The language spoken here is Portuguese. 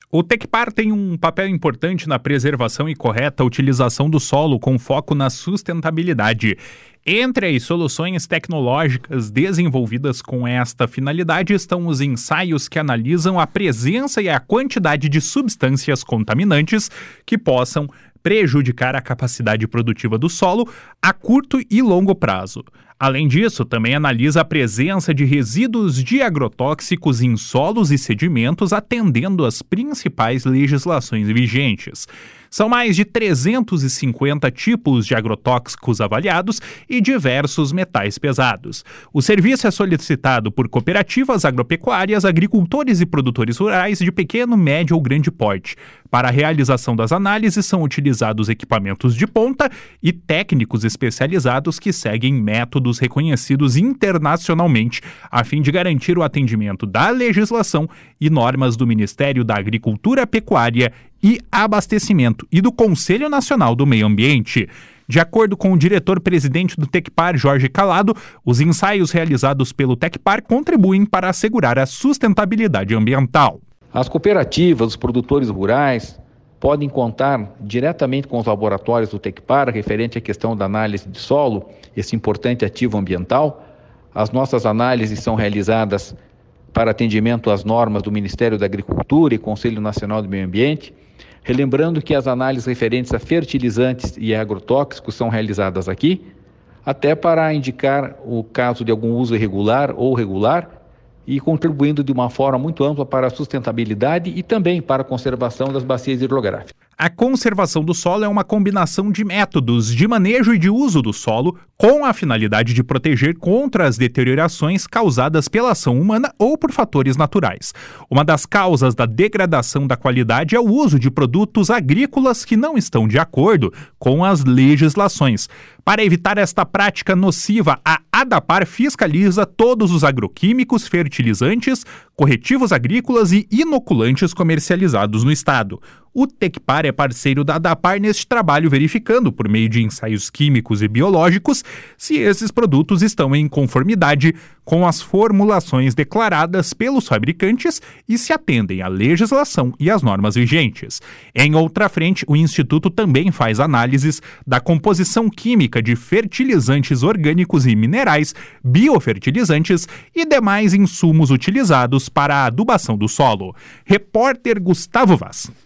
O Tecpar tem um papel importante na preservação e correta utilização do solo com foco na sustentabilidade. Entre as soluções tecnológicas desenvolvidas com esta finalidade estão os ensaios que analisam a presença e a quantidade de substâncias contaminantes que possam prejudicar a capacidade produtiva do solo a curto e longo prazo. Além disso, também analisa a presença de resíduos de agrotóxicos em solos e sedimentos, atendendo às principais legislações vigentes. São mais de 350 tipos de agrotóxicos avaliados e diversos metais pesados. O serviço é solicitado por cooperativas agropecuárias, agricultores e produtores rurais de pequeno, médio ou grande porte. Para a realização das análises são utilizados equipamentos de ponta e técnicos especializados que seguem métodos reconhecidos internacionalmente, a fim de garantir o atendimento da legislação e normas do Ministério da Agricultura, Pecuária e Abastecimento e do Conselho Nacional do Meio Ambiente. De acordo com o diretor-presidente do Tecpar, Jorge Calado, os ensaios realizados pelo Tecpar contribuem para assegurar a sustentabilidade ambiental. As cooperativas, os produtores rurais podem contar diretamente com os laboratórios do Tecpar referente à questão da análise de solo, esse importante ativo ambiental. As nossas análises são realizadas para atendimento às normas do Ministério da Agricultura e Conselho Nacional do Meio Ambiente. Relembrando que as análises referentes a fertilizantes e agrotóxicos são realizadas aqui, até para indicar o caso de algum uso irregular ou regular, e contribuindo de uma forma muito ampla para a sustentabilidade e também para a conservação das bacias hidrográficas. A conservação do solo é uma combinação de métodos de manejo e de uso do solo com a finalidade de proteger contra as deteriorações causadas pela ação humana ou por fatores naturais. Uma das causas da degradação da qualidade é o uso de produtos agrícolas que não estão de acordo com as legislações. Para evitar esta prática nociva, a ADAPAR fiscaliza todos os agroquímicos, fertilizantes, corretivos agrícolas e inoculantes comercializados no estado. O Tecpar é parceiro da ADAPAR neste trabalho, verificando, por meio de ensaios químicos e biológicos, se esses produtos estão em conformidade com as formulações declaradas pelos fabricantes e se atendem à legislação e às normas vigentes. Em outra frente, o Instituto também faz análises da composição química de fertilizantes orgânicos e minerais, biofertilizantes e demais insumos utilizados para a adubação do solo. Repórter Gustavo Vaz.